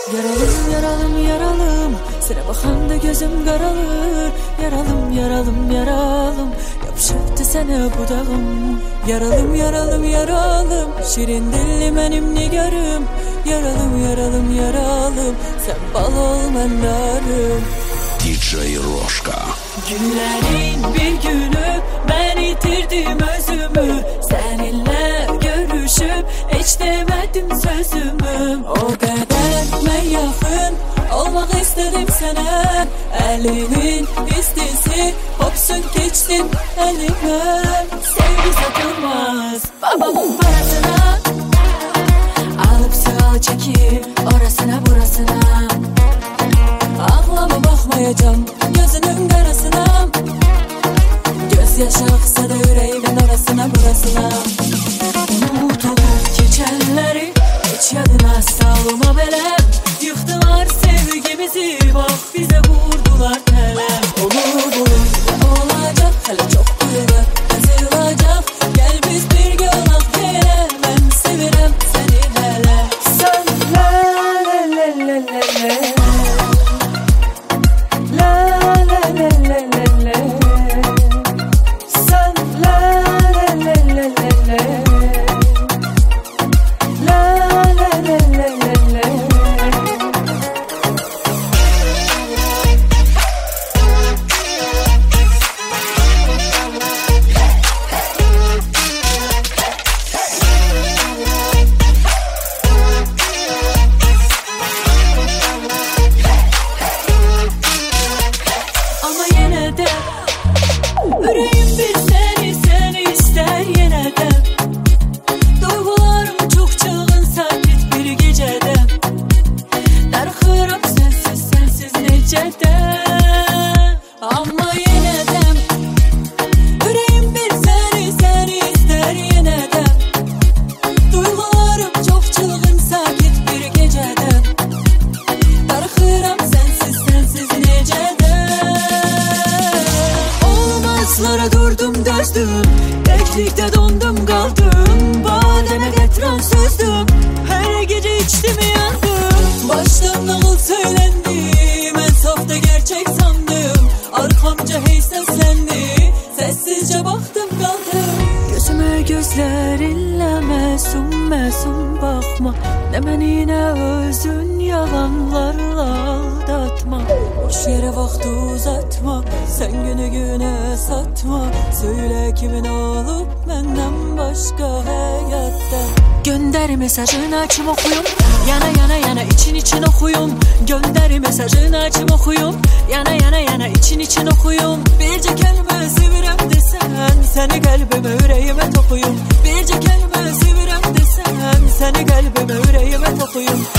Yaralım, yaralım, yaralım, sana bakanda gözüm karalır. Yaralım, yaralım, yaralım, yapışıptı sana budağım. Yaralım, yaralım, yaralım, şirin dilli benim nigarım. Yaralım, yaralım, yaralım, sen bal ol ben narım. DJ Roşka. Günlerin bir günü ben itirdim özümü. Seninle görüşüp hiç demedim sözümü. O kadar ben yakın olmak istedim sana. Elimin istisi hopsun geçtin elime. Sevgi satılmaz babamın parasına. Alıp sığal çekip orasına burasına. Ağlama bakmayacağım gözünün karasına. Gözyaşı aksa da yüreğimin orasına burasına. Unutulup geçenleri hiç yadına salma belem. Yıktılar sevgimizi bak bize vurdular telem. Olur bulur ne olacak hele çok duyulur yazılacak. Gel biz bir gün ak hele ben sevirem seni hele. Sen la la la la la la. Yüreğim bir seni ister yine de. Duygularım çok çılgın sakit bir gecede. Darxıram sensiz necədə. Ama yine de yüreğim bir seni ister yine de. Duygularım çok çılgın sakit bir gecede. Darxıram sensiz necədə. Olmazlara durdum dözdüm, beklikte dondum kaldım. Bademe getren sözdüm, her gece içtim yandım. Baştan nağıl söylendi, ben safta gerçek sandım. Arkamca hey seslendi, sessizce baktım kaldım. Gözüme gözlerinle mesum bakma. Ne beni ne özün yalanlarla aldatma. Boş yere vakti uzatma, sen günü güne satma. Söyle kimin olup benden başka hayatta. Gönder mesajını açım okuyum, yana için okuyum. Gönder mesajını açım okuyum, yana için okuyum. Birce kelime sevirem desen, seni kalbime yüreğime tokuyum. Birce kelime sevirem desen, seni kalbime yüreğime tokuyum.